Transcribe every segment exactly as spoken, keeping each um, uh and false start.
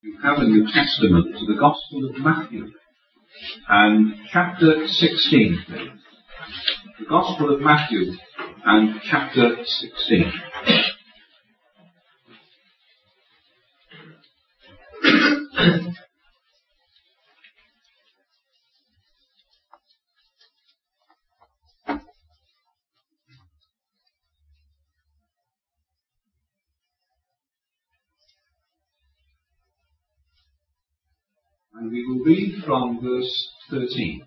You have a New Testament to the Gospel of Matthew and chapter sixteen, please. The Gospel of Matthew and chapter sixteen. And we will read from verse thirteen.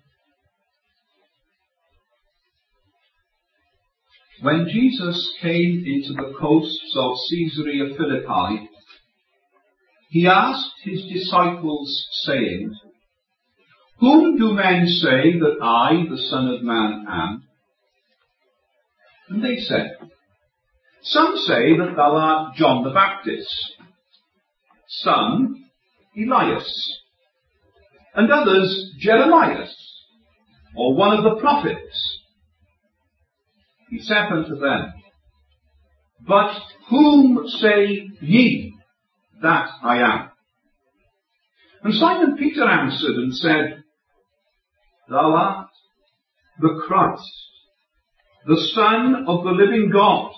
When Jesus came into the coasts of Caesarea Philippi, he asked his disciples, saying, "Whom do men say that I, the Son of Man, am?" And they said, "Some say that thou art John the Baptist, some Elias, and others Jeremias, or one of the prophets." He said unto them, "But whom say ye that I am?" And Simon Peter answered and said, "Thou art the Christ, the Son of the living God."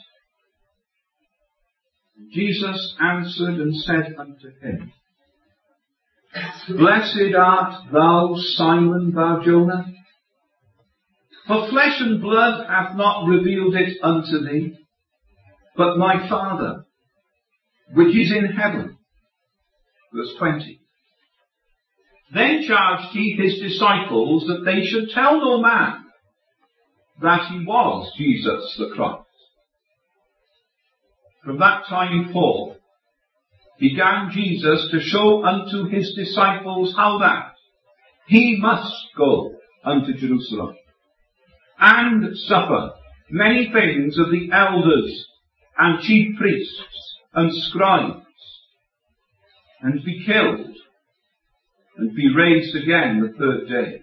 Jesus answered and said unto him, "Blessed art thou, Simon Bar-Jonah, for flesh and blood hath not revealed it unto thee, but my Father, which is in heaven." Verse twenty. Then charged he his disciples that they should tell no man that he was Jesus the Christ. From that time forth began Jesus to show unto his disciples how that he must go unto Jerusalem, and suffer many things of the elders and chief priests and scribes, and be killed, and be raised again the third day.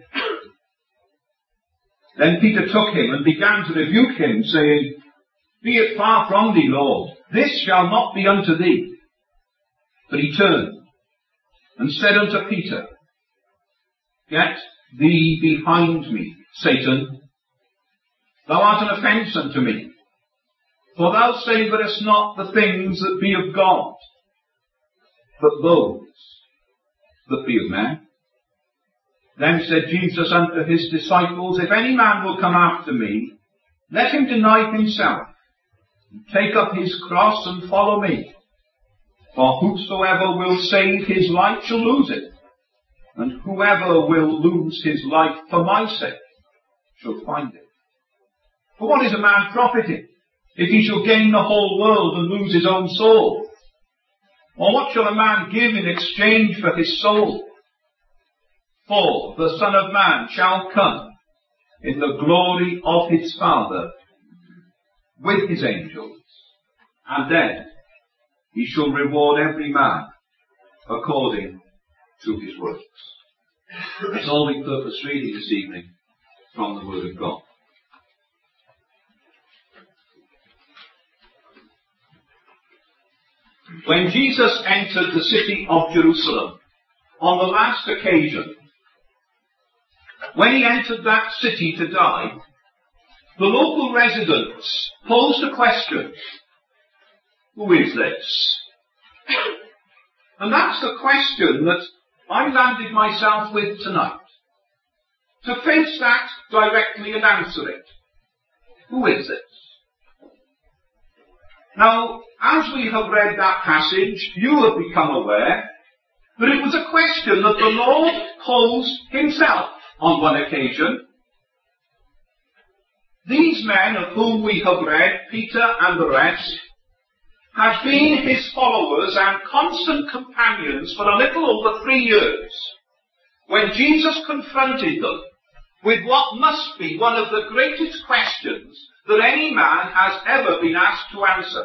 Then Peter took him and began to rebuke him, saying, "Be it far from thee, Lord, this shall not be unto thee." But he turned and said unto Peter, "Get thee behind me, Satan. Thou art an offence unto me, for thou savourest not the things that be of God, but those that be of men." Then said Jesus unto his disciples, "If any man will come after me, let him deny himself, and take up his cross and follow me. For whosoever will save his life shall lose it, and whoever will lose his life for my sake shall find it. For what is a man profited, if he shall gain the whole world and lose his own soul? Or what shall a man give in exchange for his soul? For the Son of Man shall come in the glory of his Father with his angels, and then he shall reward every man according to his works." That's all we purpose reading this evening from the Word of God. When Jesus entered the city of Jerusalem on the last occasion, when he entered that city to die, the local residents posed a question: "Who is this?" And that's the question that I landed myself with tonight. To face that directly and answer it. Who is this? Now, as we have read that passage, you have become aware that it was a question that the Lord posed himself on one occasion. These men of whom we have read, Peter and the rest, had been his followers and constant companions for a little over three years, when Jesus confronted them with what must be one of the greatest questions that any man has ever been asked to answer.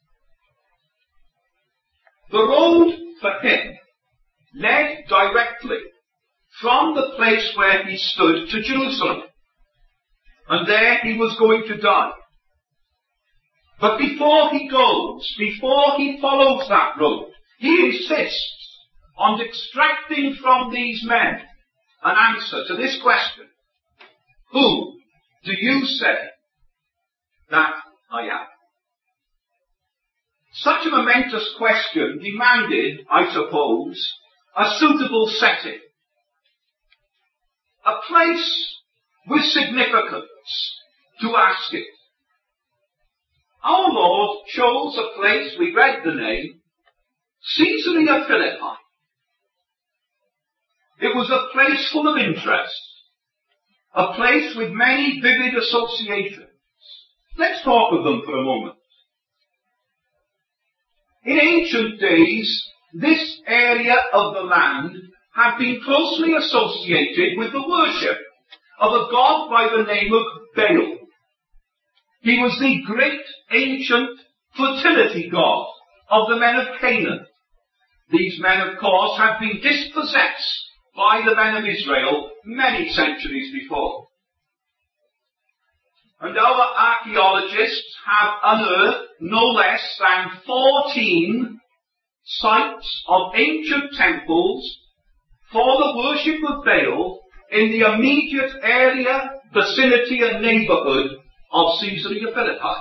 The road for him led directly from the place where he stood to Jerusalem, and there he was going to die. But before he goes, before he follows that road, he insists on extracting from these men an answer to this question: who do you say that I am? Such a momentous question demanded, I suppose, a suitable setting. A place with significance to ask it. Our Lord chose a place, we read the name, Caesarea Philippi. It was a place full of interest, a place with many vivid associations. Let's talk of them for a moment. In ancient days, this area of the land had been closely associated with the worship of a god by the name of Baal. He was the great ancient fertility god of the men of Canaan. These men, of course, had been dispossessed by the men of Israel many centuries before. And our archaeologists have unearthed no less than fourteen sites of ancient temples for the worship of Baal in the immediate area, vicinity and neighbourhood of Caesarea Philippi.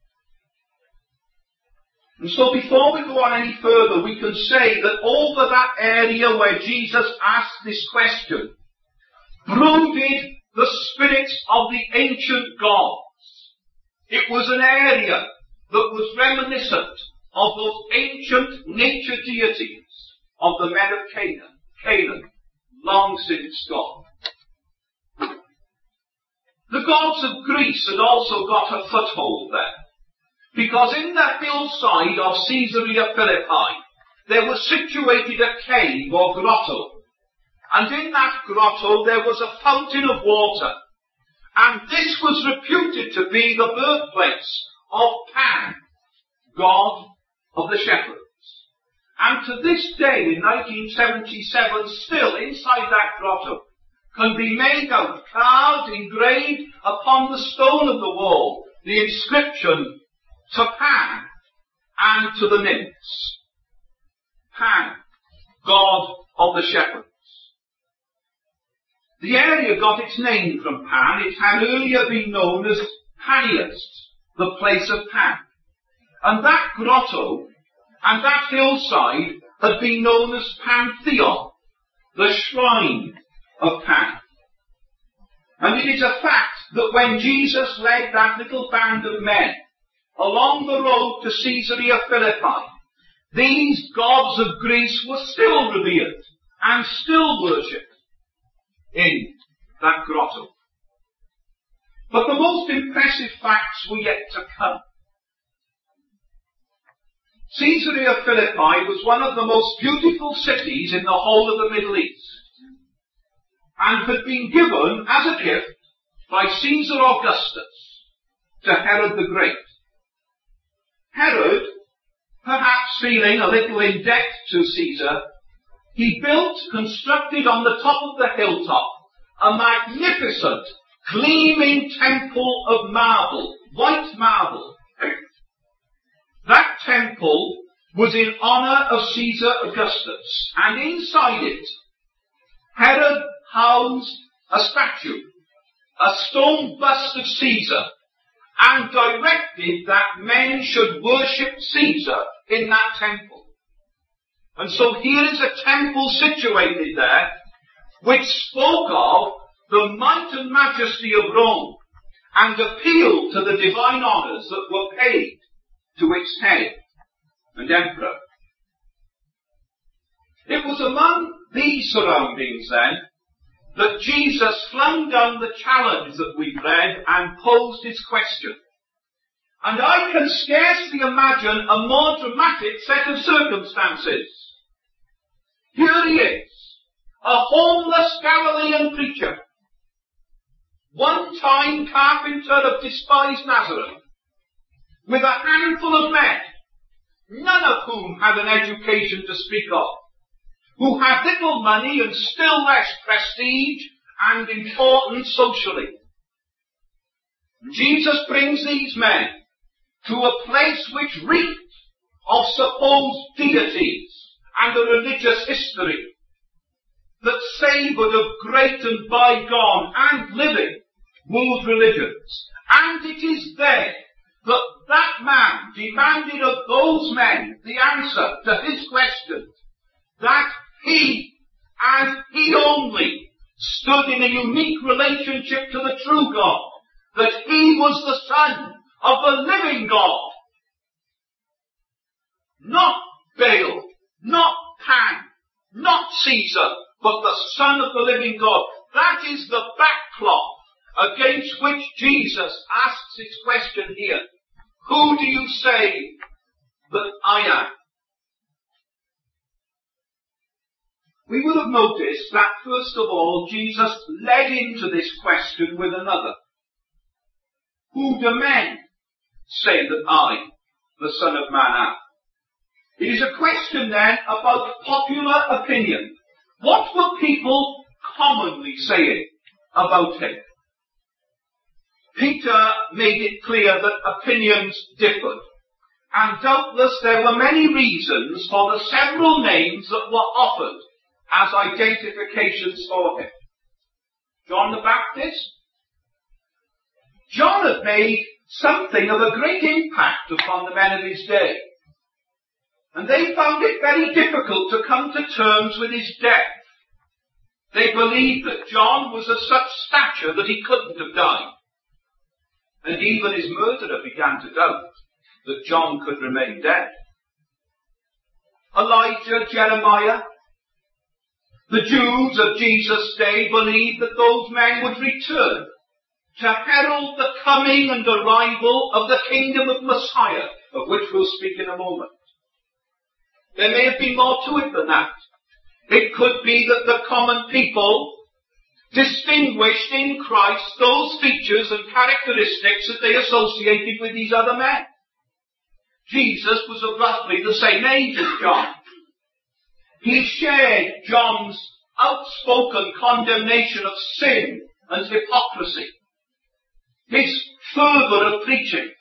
And so before we go on any further, we can say that over that area where Jesus asked this question, brooded the spirits of the ancient gods. It was an area that was reminiscent of those ancient nature deities of the men of Canaan, Canaan, long since gone. The gods of Greece had also got a foothold there, because in the hillside of Caesarea Philippi there was situated a cave or grotto, and in that grotto there was a fountain of water, and this was reputed to be the birthplace of Pan, god of the shepherds. And to this day, in nineteen seventy-seven, still inside that grotto, can be made out, carved, engraved upon the stone of the wall, the inscription, to Pan and to the nymphs. Pan, god of the shepherds. The area got its name from Pan. It had earlier been known as Panias, the place of Pan. And that grotto and that hillside had been known as Pantheon, the shrine of Pan. And it is a fact that when Jesus led that little band of men along the road to Caesarea Philippi, these gods of Greece were still revered and still worshipped in that grotto. But the most impressive facts were yet to come. Caesarea Philippi was one of the most beautiful cities in the whole of the Middle East, and had been given as a gift by Caesar Augustus to Herod the Great. Herod, perhaps feeling a little in debt to Caesar, he built, constructed on the top of the hilltop, a magnificent, gleaming temple of marble, white marble. That temple was in honour of Caesar Augustus, and inside it, Herod housed a statue, a stone bust of Caesar, and directed that men should worship Caesar in that temple. And so here is a temple situated there, which spoke of the might and majesty of Rome, and appealed to the divine honours that were paid to its head and emperor. It was among these surroundings, then, that Jesus flung down the challenge that we've read and posed his question. And I can scarcely imagine a more dramatic set of circumstances. Here he is, a homeless Galilean preacher, one-time carpenter of despised Nazareth, with a handful of men, none of whom had an education to speak of, who had little money and still less prestige and importance socially. Jesus brings these men to a place which reeked of supposed deities and a religious history that savoured of great and bygone and living world religions. And it is there that that man demanded of those men the answer to his questions, that he and he only stood in a unique relationship to the true God, that he was the Son of the living God. Not Baal, not Pan, not Caesar, but the Son of the living God. That is the backcloth against which Jesus asks his question here. Who do you say that I am? We will have noticed that first of all, Jesus led into this question with another. Who do men say that I, the Son of Man, am? It is a question then about popular opinion. What were people commonly saying about him? Peter made it clear that opinions differed, and doubtless there were many reasons for the several names that were offered as identifications for him. John the Baptist? John had made something of a great impact upon the men of his day, and they found it very difficult to come to terms with his death. They believed that John was of such stature that he couldn't have died. And even his murderer began to doubt that John could remain dead. Elijah, Jeremiah, the Jews of Jesus' day believed that those men would return to herald the coming and arrival of the kingdom of Messiah, of which we'll speak in a moment. There may have been more to it than that. It could be that the common people distinguished in Christ those features and characteristics that they associated with these other men. Jesus was of roughly the same age as John. He shared John's outspoken condemnation of sin and hypocrisy, his fervour of preaching.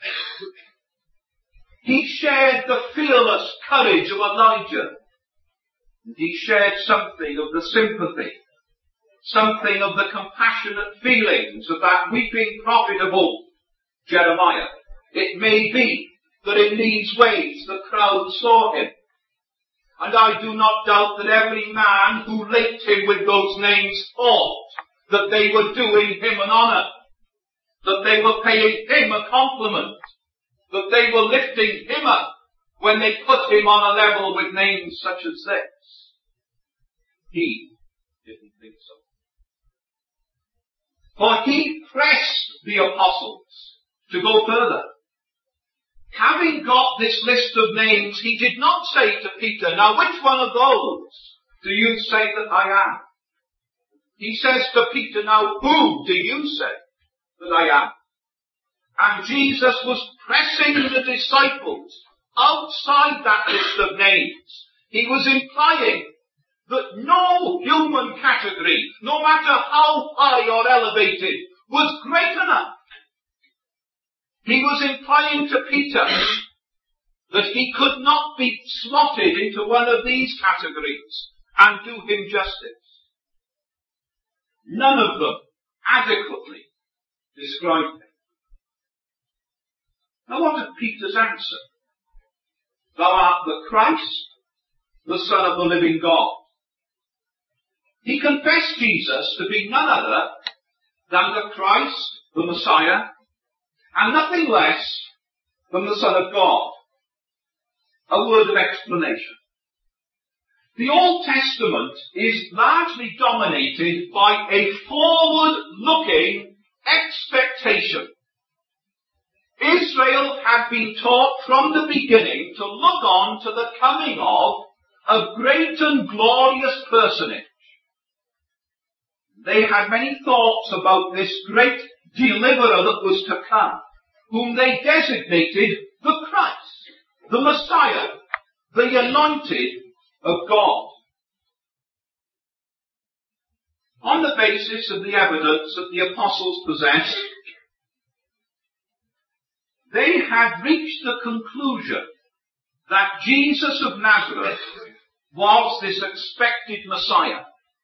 He shared the fearless courage of Elijah. And he shared something of the sympathy, something of the compassionate feelings of that weeping prophet of old, Jeremiah. It may be that in these ways the crowd saw him. And I do not doubt that every man who linked him with those names thought that they were doing him an honour, that they were paying him a compliment, that they were lifting him up when they put him on a level with names such as this. He didn't think so. For he pressed the apostles to go further. Having got this list of names, he did not say to Peter, now which one of those do you say that I am? He says to Peter, now who do you say that I am? And Jesus was pressing the disciples outside that list of names. He was implying that no human category, no matter how high or elevated, was great enough. He was implying to Peter that he could not be slotted into one of these categories and do him justice. None of them adequately described him. Now what is Peter's answer? Thou art the Christ, the Son of the living God. He confessed Jesus to be none other than the Christ, the Messiah, and nothing less than the Son of God. A word of explanation. The Old Testament is largely dominated by a forward-looking expectation. Israel had been taught from the beginning to look on to the coming of a great and glorious personage. They had many thoughts about this great deliverer that was to come, whom they designated the Christ, the Messiah, the anointed of God. On the basis of the evidence that the apostles possessed, they had reached the conclusion that Jesus of Nazareth was this expected Messiah.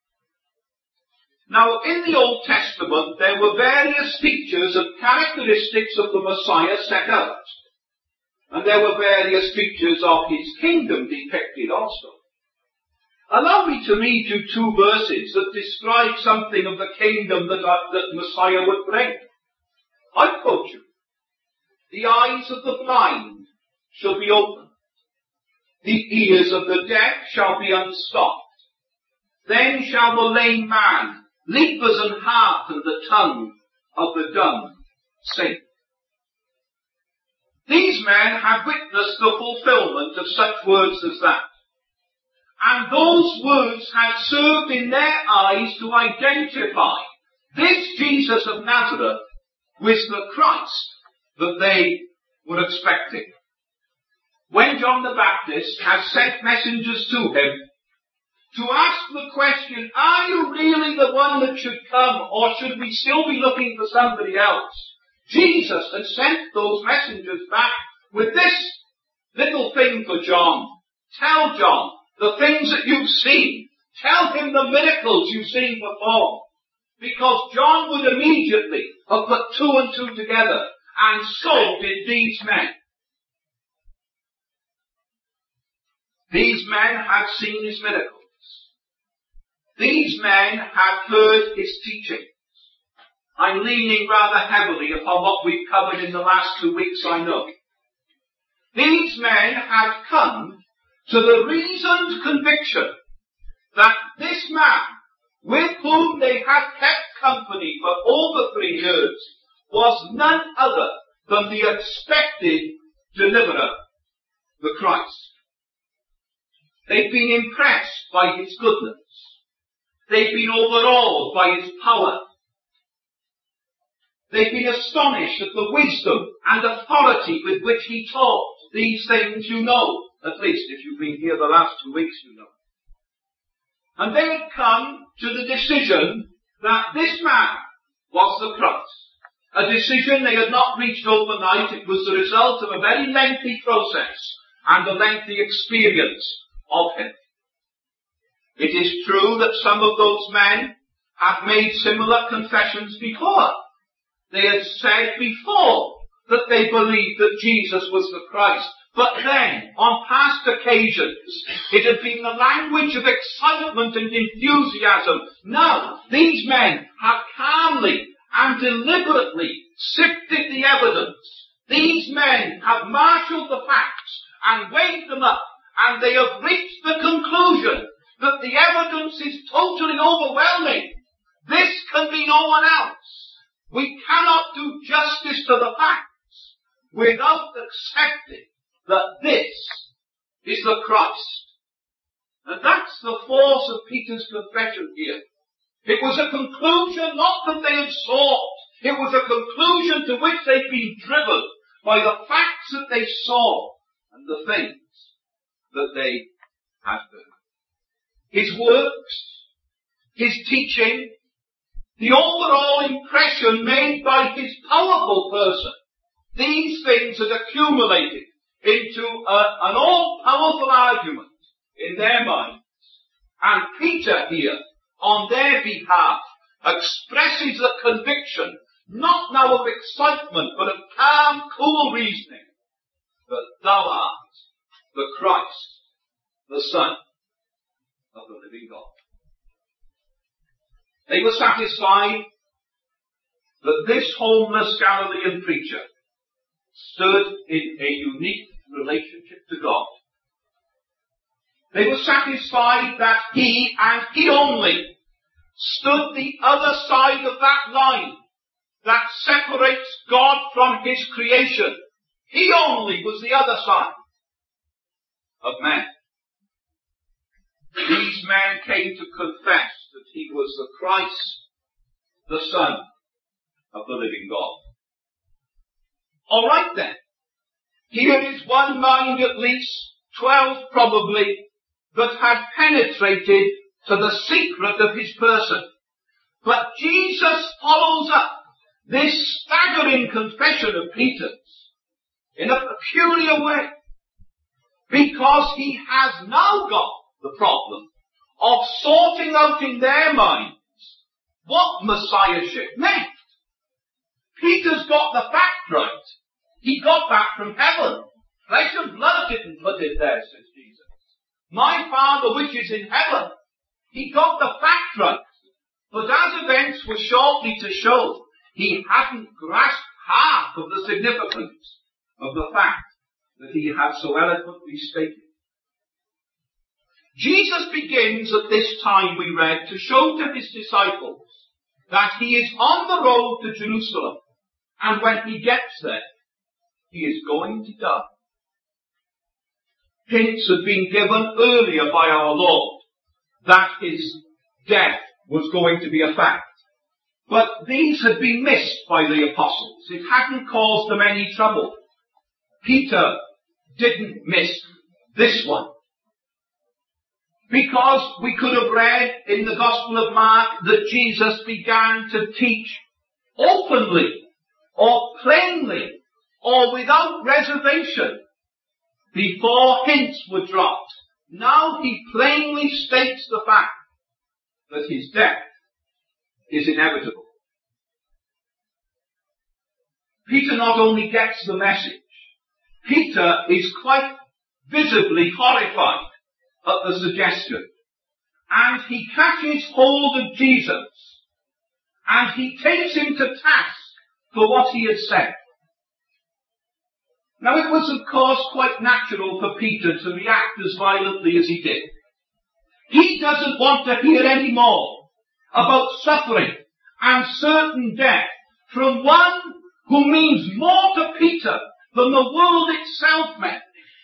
Now, in the Old Testament, there were various features and characteristics of the Messiah set out. And there were various features of his kingdom depicted also. Allow me to read you two verses that describe something of the kingdom that, uh, that Messiah would bring. I quote you. The eyes of the blind shall be opened. The ears of the deaf shall be unstopped. Then shall the lame man leap as an hart, and the tongue of the dumb sing. These men have witnessed the fulfillment of such words as that. And those words have served in their eyes to identify this Jesus of Nazareth with the Christ that they were expecting. When John the Baptist had sent messengers to him to ask the question, are you really the one that should come, or should we still be looking for somebody else? Jesus had sent those messengers back with this little thing for John. Tell John the things that you've seen. Tell him the miracles you've seen performed. Because John would immediately have put two and two together, and so did these men. These men had seen his miracles. These men had heard his teachings. I'm leaning rather heavily upon what we've covered in the last two weeks, I know. These men had come to the reasoned conviction that this man, with whom they had kept company for over three years, was none other than the expected deliverer, the Christ. They'd been impressed by his goodness. They'd been overawed by his power. They'd been astonished at the wisdom and authority with which he taught. These things you know, at least if you've been here the last two weeks, you know. And they had come to the decision that this man was the Christ. A decision they had not reached overnight. It was the result of a very lengthy process and a lengthy experience of him. It is true that some of those men have made similar confessions before. They had said before that they believed that Jesus was the Christ. But then, on past occasions, it had been the language of excitement and enthusiasm. Now, these men have calmly and deliberately sifted the evidence. These men have marshalled the facts and weighed them up, and they have reached the conclusion that the evidence is totally overwhelming. This can be no one else. We cannot do justice to the facts without accepting that this is the Christ. And that's the force of Peter's confession here. It was a conclusion not that they had sought. It was a conclusion to which they'd been driven by the facts that they saw and the things that they had heard. His works, his teaching, the overall impression made by his powerful person, these things had accumulated into a, an all-powerful argument in their minds. And Peter here, on their behalf, expresses the conviction, not now of excitement, but of calm, cool reasoning, that thou art the Christ, the Son of the living God. They were satisfied that this homeless Galilean preacher stood in a unique relationship to God. They were satisfied that he, and he only, stood the other side of that line that separates God from his creation. He only was the other side of man. These men came to confess that he was the Christ, the Son of the living God. All right then. Here is one mind at least, twelve probably, that had penetrated to the secret of his person. But Jesus follows up this staggering confession of Peter's in a peculiar way, because he has now got the problem of sorting out in their minds what Messiahship meant. Peter's got the fact right. He got that from heaven. Flesh and blood didn't put it there, says Jesus. My Father which is in heaven. He got the fact right. But as events were shortly to show, he hadn't grasped half of the significance of the fact that he had so eloquently stated. Jesus begins at this time, we read, to show to his disciples that he is on the road to Jerusalem, and when he gets there, he is going to die. Hints had been given earlier by our Lord that his death was going to be a fact. But these had been missed by the apostles. It hadn't caused them any trouble. Peter didn't miss this one. Because we could have read in the Gospel of Mark that Jesus began to teach openly or plainly or without reservation before hints were dropped. Now he plainly states the fact that his death is inevitable. Peter not only gets the message, Peter is quite visibly horrified at the suggestion. And he catches hold of Jesus, and he takes him to task for what he had said. Now it was of course quite natural for Peter to react as violently as he did. He doesn't want to hear any more about suffering and certain death from one who means more to Peter than the world itself meant.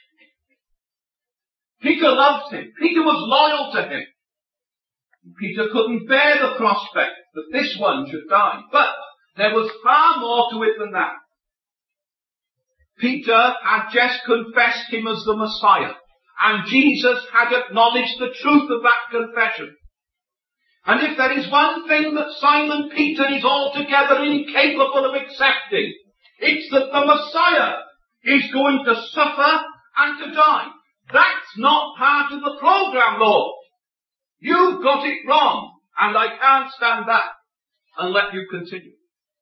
Peter loved him. Peter was loyal to him. Peter couldn't bear the prospect that this one should die. But there was far more to it than that. Peter had just confessed him as the Messiah, and Jesus had acknowledged the truth of that confession. And if there is one thing that Simon Peter is altogether incapable of accepting, it's that the Messiah is going to suffer and to die. That's not part of the program, Lord. You've got it wrong, and I can't stand that and let you continue.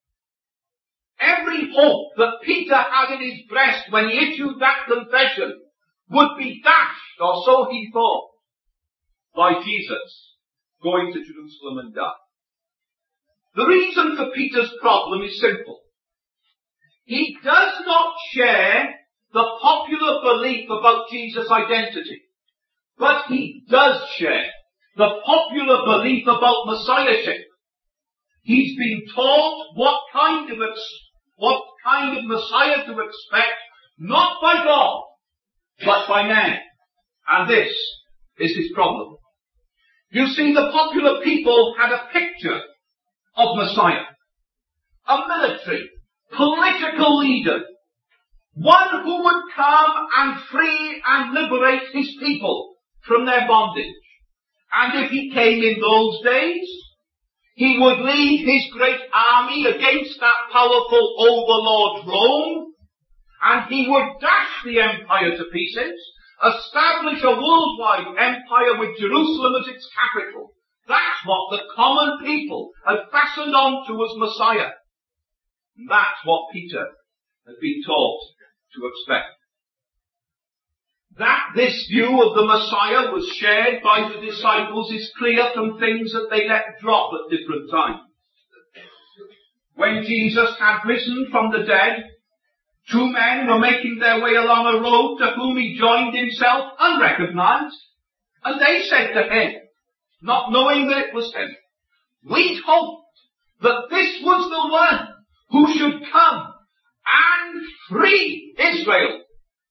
Every hope that Peter had in his breast when he issued that confession would be dashed, or so he thought, by Jesus going to Jerusalem and die. The reason for Peter's problem is simple. He does not share the popular belief about Jesus' identity, but he does share the popular belief about Messiahship. He's been taught what kind of what kind of Messiah to expect, not by God, but by man. And this is his problem. You see, the popular people had a picture of Messiah, a military, political leader, one who would come and free and liberate his people from their bondage. And if he came in those days, he would lead his great army against that powerful overlord Rome, and he would dash the empire to pieces, establish a worldwide empire with Jerusalem as its capital. That's what the common people had fastened on to as Messiah. And that's what Peter had been taught to expect. That this view of the Messiah was shared by the disciples is clear from things that they let drop at different times. When Jesus had risen from the dead, two men were making their way along a road to whom he joined himself unrecognized, and they said to him, not knowing that it was him, "We'd hoped that this was the one who should come and free Israel."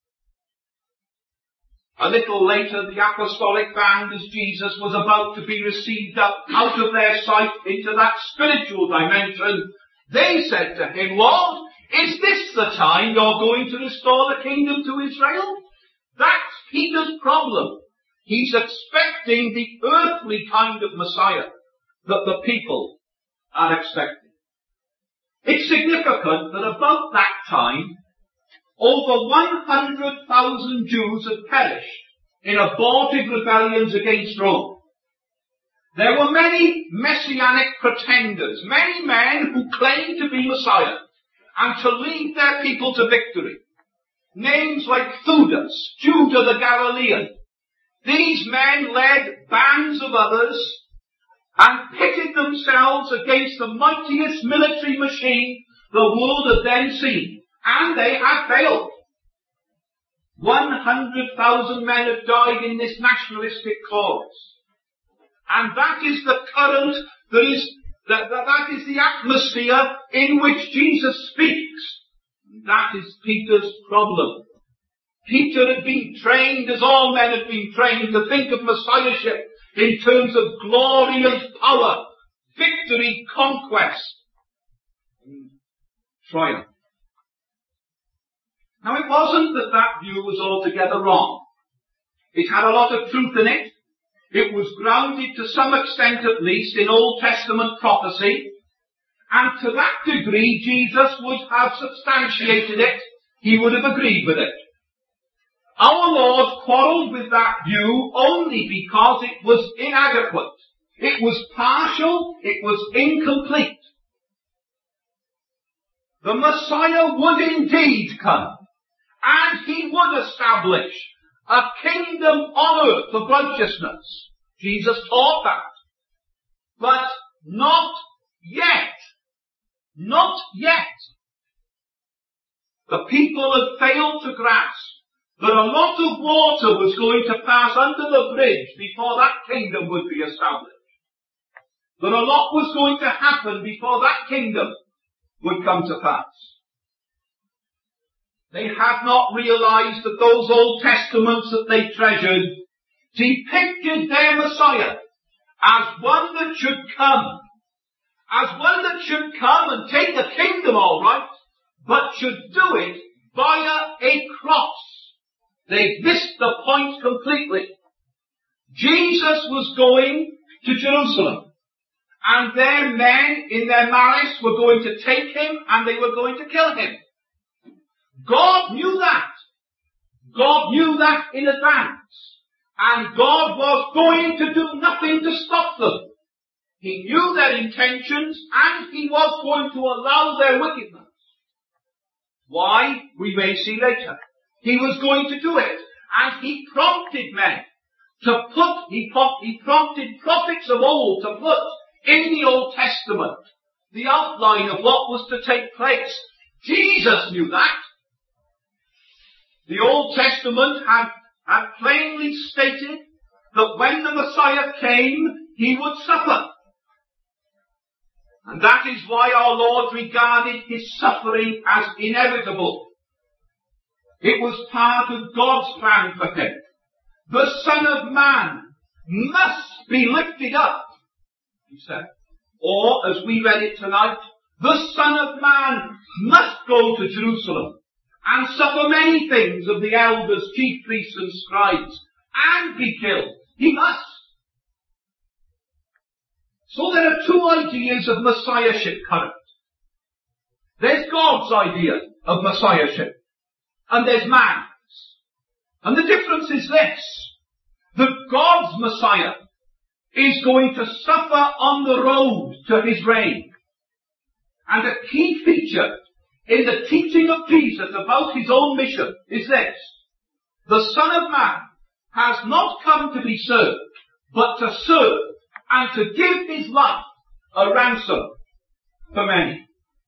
A little later, the apostolic band, as Jesus was about to be received up out of their sight into that spiritual dimension, they said to him, "Lord, is this the time you're going to restore the kingdom to Israel?" That's Peter's problem. He's expecting the earthly kind of Messiah that the people are expecting. It's significant that about that time, over one hundred thousand Jews had perished in abortive rebellions against Rome. There were many messianic pretenders, many men who claimed to be Messiah and to lead their people to victory. Names like Theudas, Judah the Galilean. These men led bands of others and pitted themselves against the mightiest military machine the world had then seen. And they had failed. One hundred thousand men had died in this nationalistic cause. And that is the current, that is, that, that, that is the atmosphere in which Jesus speaks. That is Peter's problem. Peter had been trained, as all men had been trained, to think of Messiahship in terms of glory and power, victory, conquest, and triumph. Now it wasn't that that view was altogether wrong. It had a lot of truth in it. It was grounded to some extent at least in Old Testament prophecy. And to that degree Jesus would have substantiated it. He would have agreed with it. Our Lord quarrelled with that view only because it was inadequate. It was partial. It was incomplete. The Messiah would indeed come. And he would establish a kingdom on earth of righteousness. Jesus taught that. But not yet. Not yet. The people had failed to grasp that a lot of water was going to pass under the bridge before that kingdom would be established. That a lot was going to happen before that kingdom would come to pass. They had not realized that those Old Testaments that they treasured depicted their Messiah as one that should come. As one that should come and take the kingdom all right, but should do it via a cross. They missed the point completely. Jesus was going to Jerusalem. And their men in their malice were going to take him and they were going to kill him. God knew that. God knew that in advance. And God was going to do nothing to stop them. He knew their intentions and he was going to allow their wickedness. Why? We may see later. He was going to do it. And he prompted men to put, he, he prompted prophets of old to put in the Old Testament the outline of what was to take place. Jesus knew that. The Old Testament had, had plainly stated that when the Messiah came, he would suffer. And that is why our Lord regarded his suffering as inevitable. It was part of God's plan for him. The Son of Man must be lifted up, he said. Or, as we read it tonight, the Son of Man must go to Jerusalem and suffer many things of the elders, chief priests and scribes, and be killed. He must. So there are two ideas of Messiahship current. There's God's idea of Messiahship, and there's man's. And the difference is this, that God's Messiah is going to suffer on the road to his reign. And a key feature in the teaching of Jesus about his own mission is this. The Son of Man has not come to be served, but to serve and to give his life a ransom for many.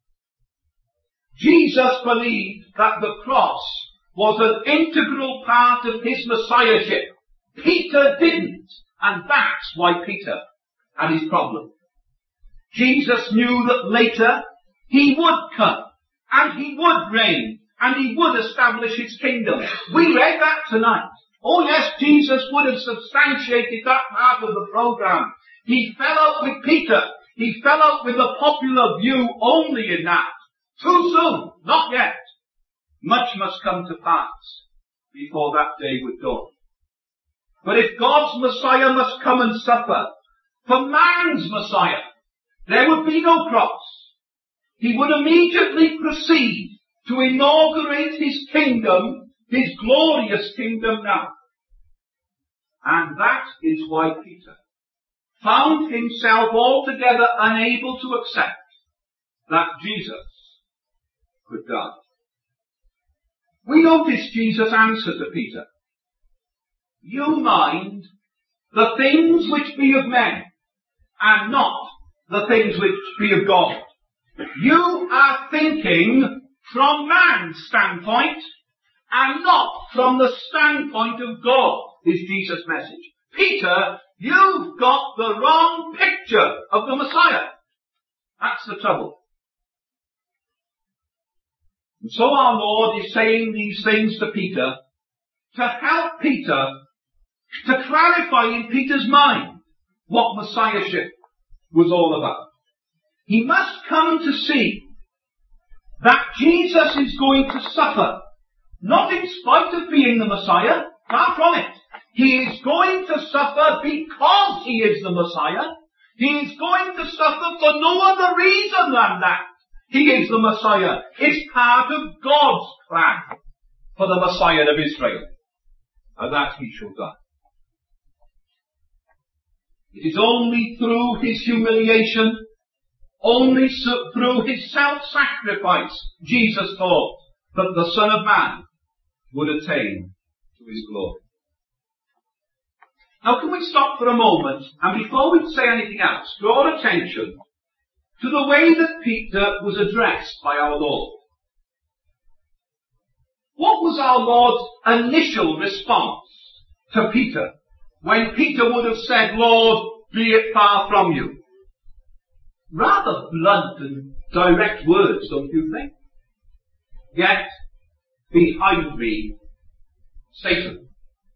Jesus believed that the cross was an integral part of his Messiahship. Peter didn't, and that's why Peter had his problem. Jesus knew that later he would come, and he would reign, and he would establish his kingdom. We read that tonight. Oh yes, Jesus would have substantiated that part of the program. He fell out with Peter. He fell out with the popular view only in that. Too soon, not yet. Much must come to pass before that day would dawn. But if God's Messiah must come and suffer, for man's Messiah, there would be no cross. He would immediately proceed to inaugurate his kingdom, his glorious kingdom now. And that is why Peter found himself altogether unable to accept that Jesus could die. We notice Jesus answered to Peter, "You mind the things which be of men, and not the things which be of God." You are thinking from man's standpoint, and not from the standpoint of God, is Jesus' message. Peter, you've got the wrong picture of the Messiah. That's the trouble. And so our Lord is saying these things to Peter to help Peter to clarify in Peter's mind what Messiahship was all about. He must come to see that Jesus is going to suffer, not in spite of being the Messiah, far from it. He is going to suffer because he is the Messiah. He is going to suffer for no other reason than that. He is the Messiah. It's part of God's plan for the Messiah of Israel, and that he shall die. It is only through his humiliation, only so, through his self-sacrifice, Jesus thought, that the Son of Man would attain to his glory. Now can we stop for a moment, and before we say anything else, draw attention to the way that Peter was addressed by our Lord. What was our Lord's initial response to Peter when Peter would have said, "Lord, be it far from you"? Rather blunt and direct words, don't you think? "Get behind me, Satan."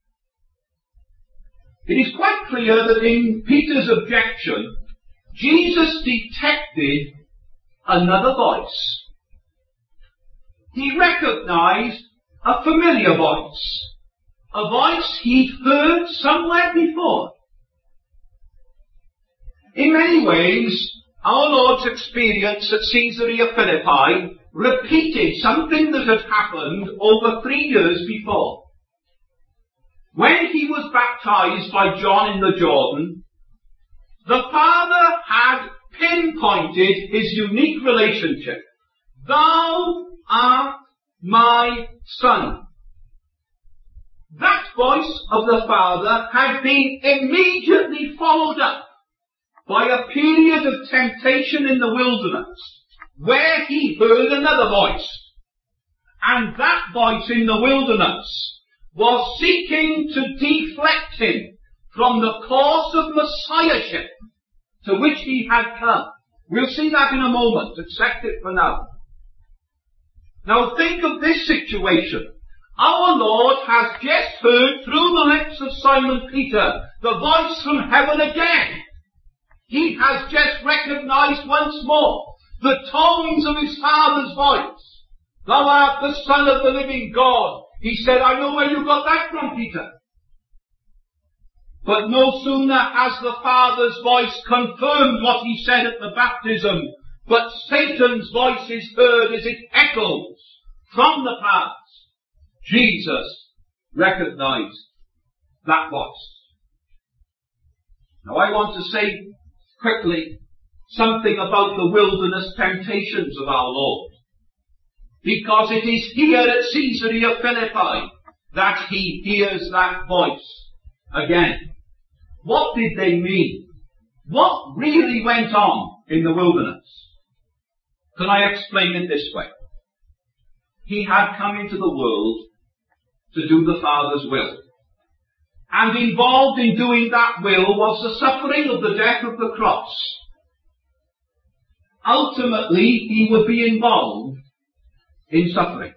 It is quite clear that in Peter's objection, Jesus detected another voice. He recognized a familiar voice, a voice he'd heard somewhere before. In many ways, our Lord's experience at Caesarea Philippi repeated something that had happened over three years before. When he was baptized by John in the Jordan, the Father had pinpointed his unique relationship. "Thou art my Son." That voice of the Father had been immediately followed up by a period of temptation in the wilderness, where he heard another voice. And that voice in the wilderness was seeking to deflect him from the course of Messiahship to which he had come. We'll see that in a moment. Accept it for now. Now think of this situation. Our Lord has just heard through the lips of Simon Peter the voice from heaven again. He has just recognized once more the tones of his Father's voice. "Thou art the Son of the living God." He said, "I know where you got that from, Peter." But no sooner has the Father's voice confirmed what he said at the baptism, but Satan's voice is heard as it echoes from the past. Jesus recognized that voice. Now I want to say quickly something about the wilderness temptations of our Lord, because it is here at Caesarea Philippi that he hears that voice again. What did they mean? What really went on in the wilderness? Can I explain it this way? He had come into the world to do the Father's will. And involved in doing that will was the suffering of the death of the cross. Ultimately, he would be involved in suffering.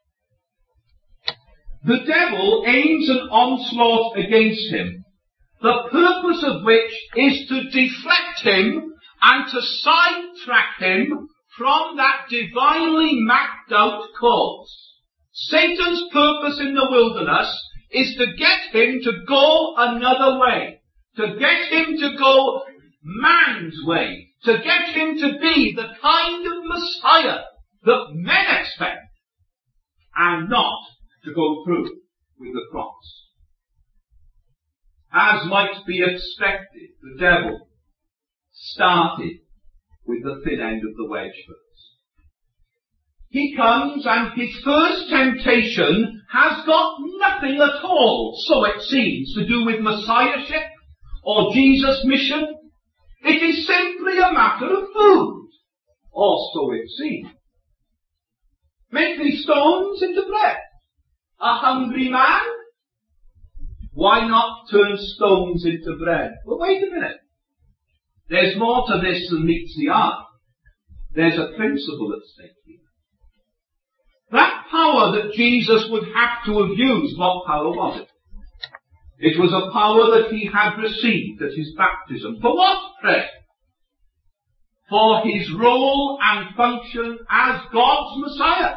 The devil aims an onslaught against him, the purpose of which is to deflect him and to sidetrack him from that divinely mapped out course. Satan's purpose in the wilderness is to get him to go another way, to get him to go man's way, to get him to be the kind of Messiah that men expect, and not to go through with the cross. As might be expected, the devil started with the thin end of the wedge first. He comes and his first temptation has got nothing at all, so it seems, to do with Messiahship or Jesus' mission. It is simply a matter of food, or so it seems. Make these stones into bread. A hungry man? Why not turn stones into bread? Well, wait a minute. There's more to this than meets the eye. There's a principle at stake here. That power that Jesus would have to have used, what power was it? It was a power that he had received at his baptism. For what, pray? For his role and function as God's Messiah.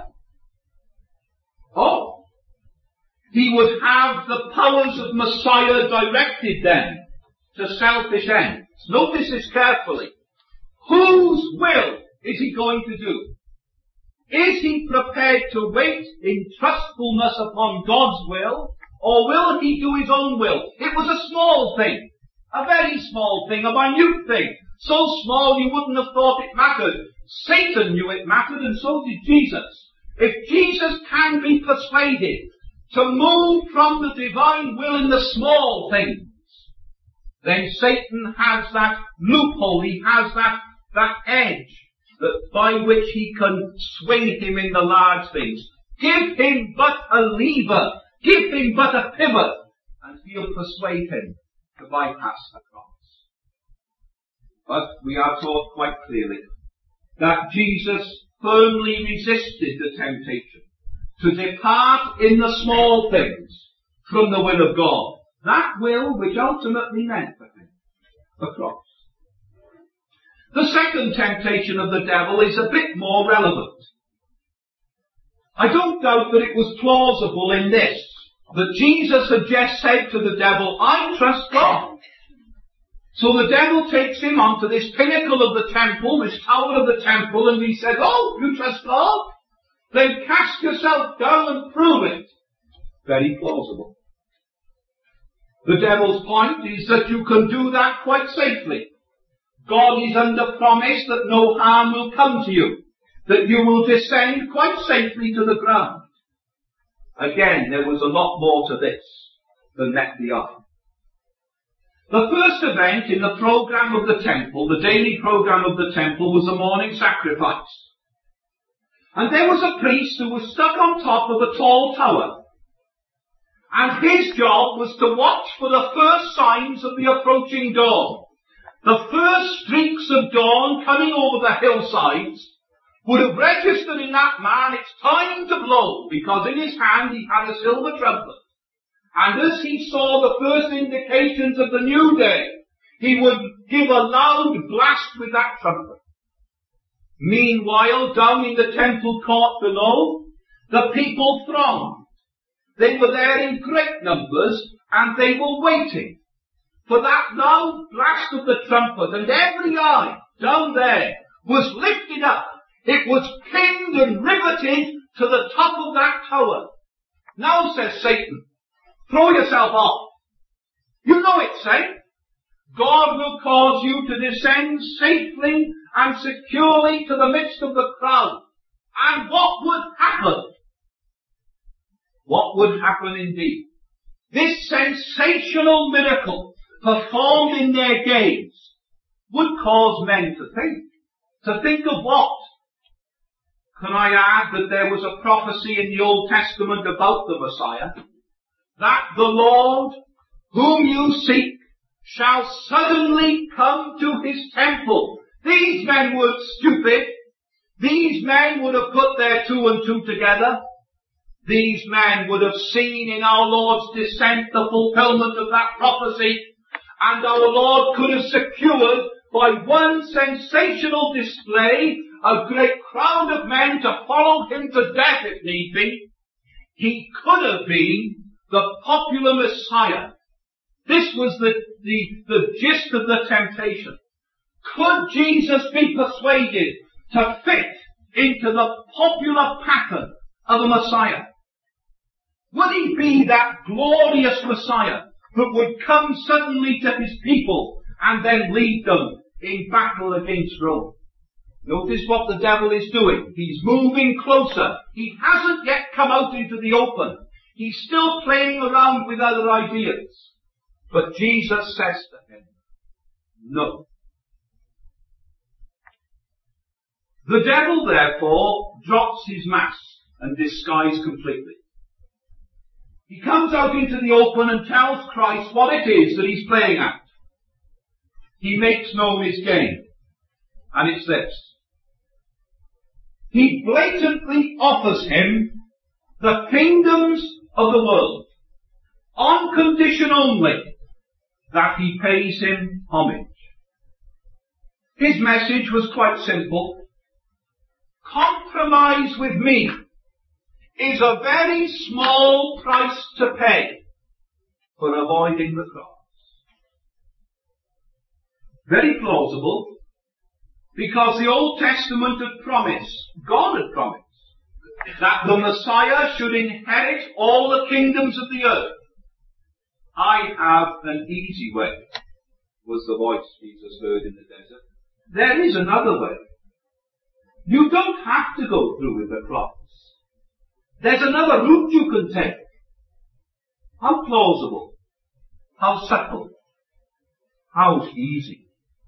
Oh. He would have the powers of Messiah directed then to selfish ends. Notice this carefully. Whose will is he going to do? Is he prepared to wait in trustfulness upon God's will, or will he do his own will? It was a small thing, a very small thing, a minute thing, so small you wouldn't have thought it mattered. Satan knew it mattered, and so did Jesus. If Jesus can be persuaded to move from the divine will in the small things, then Satan has that loophole, he has that, that edge that by which he can swing him in the large things. Give him but a lever, give him but a pivot, and he'll persuade him to bypass the cross. But we are taught quite clearly that Jesus firmly resisted the temptation to depart in the small things from the will of God. That will which ultimately meant for him the cross. The second temptation of the devil is a bit more relevant. I don't doubt that it was plausible in this, that Jesus had just said to the devil, I trust God. So the devil takes him onto this pinnacle of the temple, this tower of the temple, and he says, oh, you trust God? Then cast yourself down and prove it. Very plausible. The devil's point is that you can do that quite safely. God is under promise that no harm will come to you, that you will descend quite safely to the ground. Again, there was a lot more to this than met the eye. The first event in the program of the temple, the daily program of the temple, was the morning sacrifice. And there was a priest who was stuck on top of a tall tower. And his job was to watch for the first signs of the approaching dawn. The first streaks of dawn coming over the hillsides would have registered in that man, it's time to blow, because in his hand he had a silver trumpet. And as he saw the first indications of the new day, he would give a loud blast with that trumpet. Meanwhile, down in the temple court below, the people thronged. They were there in great numbers, and they were waiting for that loud blast of the trumpet, and every eye down there was lifted up. It was pinned and riveted to the top of that tower. Now, says Satan, throw yourself off. You know it's safe. God will cause you to descend safely and securely to the midst of the crowd. And what would happen? What would happen indeed? This sensational miracle performed in their gaze would cause men to think. To think of what? Can I add that there was a prophecy in the Old Testament about the Messiah? That the Lord, whom you seek, shall suddenly come to his temple. These men weren't stupid. These men would have put their two and two together. These men would have seen in our Lord's descent the fulfillment of that prophecy, and our Lord could have secured by one sensational display a great crowd of men to follow him to death if need be. He could have been the popular Messiah. This was the, the, the gist of the temptation. Could Jesus be persuaded to fit into the popular pattern of a Messiah? Would he be that glorious Messiah that would come suddenly to his people and then lead them in battle against Rome. Notice what the devil is doing. He's moving closer. He hasn't yet come out into the open. He's still playing around with other ideas. But Jesus says to him, no. The devil, therefore, drops his mask and disguise completely. He comes out into the open and tells Christ what it is that he's playing at. He makes known his game. And it's this. He blatantly offers him the kingdoms of the world, on condition only that he pays him homage. His message was quite simple. Compromise with me is a very small price to pay for avoiding the cross. Very plausible, because the Old Testament had promised, God had promised, that the Messiah should inherit all the kingdoms of the earth. I have an easy way, was the voice Jesus heard in the desert. There is another way. You don't have to go through with the cross. There's another route you can take. How plausible, how subtle, how easy.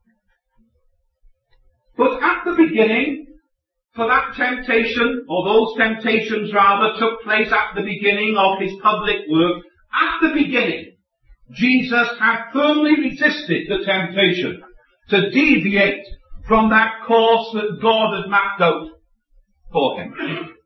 But at the beginning, for that temptation, or those temptations rather, took place at the beginning of his public work. At the beginning, Jesus had firmly resisted the temptation to deviate from that course that God had mapped out for him.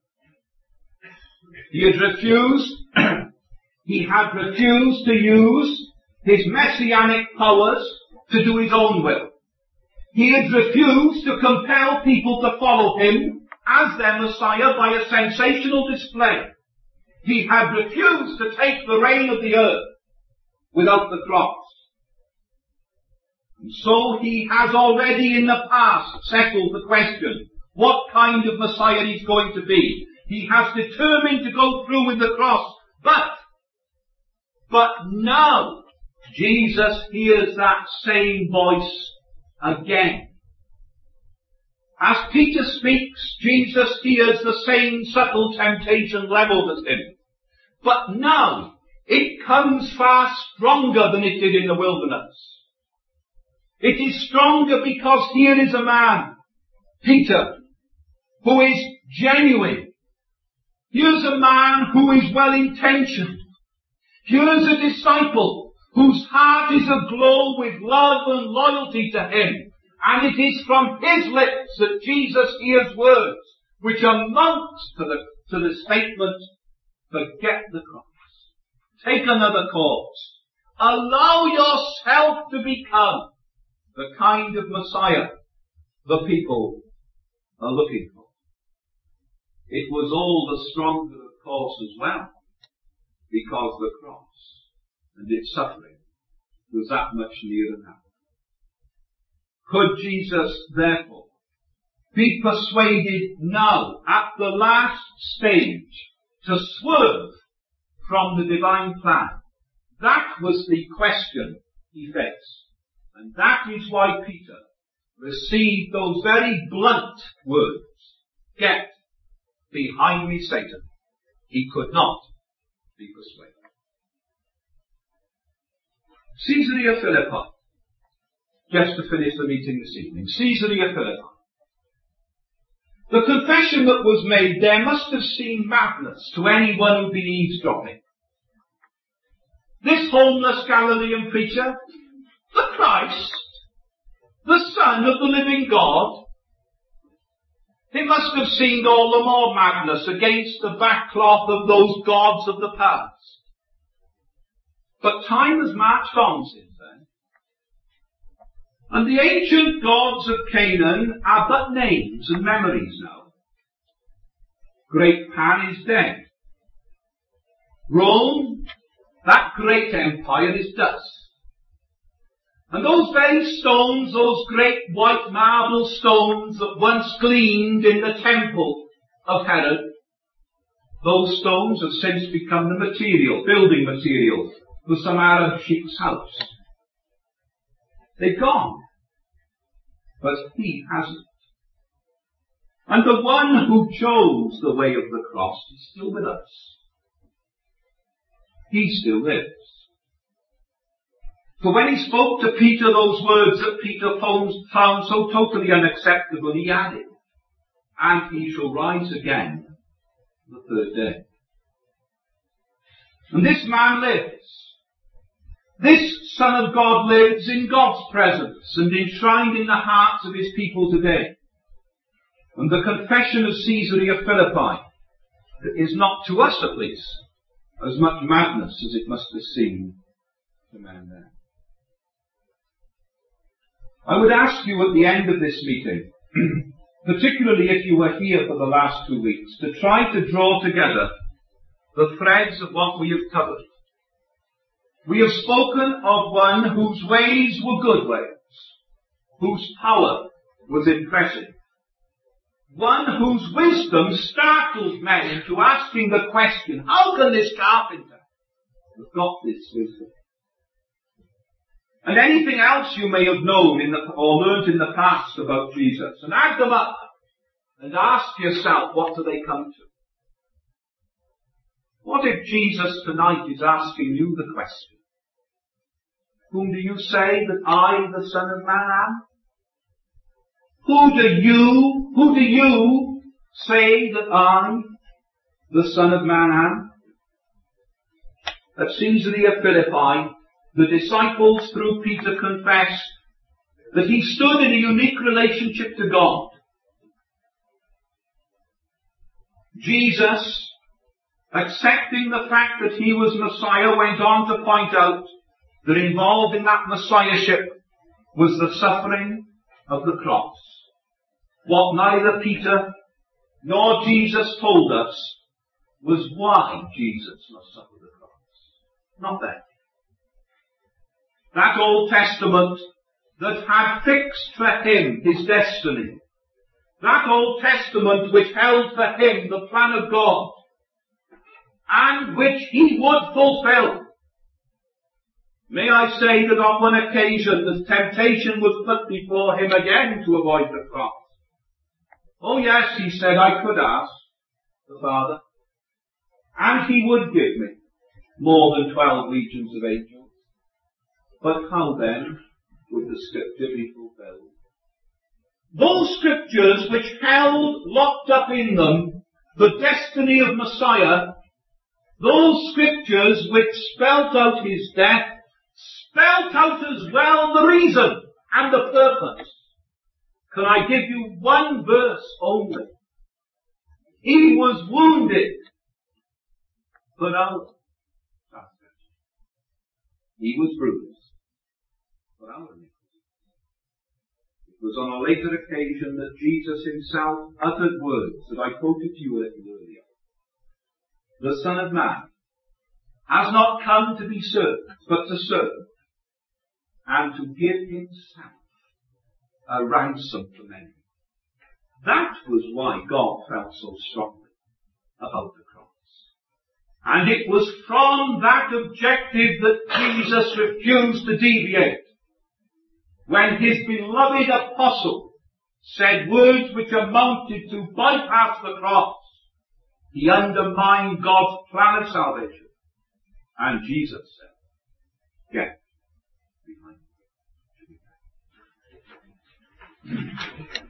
He had refused, he had refused to use his messianic powers to do his own will. He had refused to compel people to follow him as their Messiah by a sensational display. He had refused to take the reign of the earth without the cross. And so he has already in the past settled the question, what kind of Messiah he's going to be. He has determined to go through with the cross, but, but now Jesus hears that same voice again. As Peter speaks, Jesus hears the same subtle temptation levelled at him. But now, it comes far stronger than it did in the wilderness. It is stronger because here is a man, Peter, who is genuine. Here's a man who is well-intentioned. Here's a disciple whose heart is aglow with love and loyalty to him. And it is from his lips that Jesus hears words which amount to the, to the statement, forget the cross. Take another course. Allow yourself to become the kind of Messiah the people are looking for. It was all the stronger, of course, as well, because the cross and its suffering was that much nearer now. Could Jesus, therefore, be persuaded now, at the last stage, to swerve from the divine plan? That was the question he faced. And that is why Peter received those very blunt words, get behind me, Satan. He could not be persuaded. Caesarea Philippi. Just to finish the meeting this evening. Caesarea Philippi. The confession that was made there must have seemed madness to anyone who'd been eavesdropping. This homeless Galilean preacher, the Christ, the Son of the living God, it must have seemed all the more madness against the backcloth of those gods of the past. But time has marched on since then. And the ancient gods of Canaan are but names and memories now. Great Pan is dead. Rome, that great empire, is dust. And those very stones, those great white marble stones that once gleamed in the temple of Herod, those stones have since become the material, building material for some Arab sheik's house. They've gone. But he hasn't. And the one who chose the way of the cross is still with us. He still lives. For when he spoke to Peter those words that Peter found so totally unacceptable, he added, and he shall rise again the third day. And this man lives. This Son of God lives in God's presence and enshrined in the hearts of his people today. And the confession of Caesarea Philippi is not, to us at least, as much madness as it must have seemed to men there. I would ask you at the end of this meeting, particularly if you were here for the last two weeks, to try to draw together the threads of what we have covered. We have spoken of one whose ways were good ways, whose power was impressive, one whose wisdom startled men into asking the question, how can this carpenter have got this wisdom? And anything else you may have known in the, or learnt in the past about Jesus, and add them up and ask yourself, what do they come to? What if Jesus tonight is asking you the question, whom do you say that I, the Son of Man, am? Who do you, who do you say that I, the Son of Man, am? At Caesarea Philippi, the disciples through Peter confessed that he stood in a unique relationship to God. Jesus, accepting the fact that he was Messiah, went on to point out that involved in that Messiahship was the suffering of the cross. What neither Peter nor Jesus told us was why Jesus must suffer the cross. Not that. That Old Testament that had fixed for him his destiny. That Old Testament which held for him the plan of God and which he would fulfill. May I say that on one occasion the temptation was put before him again to avoid the cross. Oh yes, he said, I could ask the Father, and he would give me more than twelve legions of angels. But how then would the scripture be fulfilled? Those scriptures which held locked up in them the destiny of Messiah, those scriptures which spelt out his death, spelt out as well the reason and the purpose. Can I give you one verse only? He was wounded for our transgression. He was bruised for our iniquity. It was on a later occasion that Jesus himself uttered words that I quoted to you a little earlier. The Son of Man has not come to be served, but to serve, and to give himself a ransom for many. That was why God felt so strongly about the cross. And it was from that objective that Jesus refused to deviate. When his beloved apostle said words which amounted to bypass the cross, he undermined God's plan of salvation. And Jesus said, get behind me.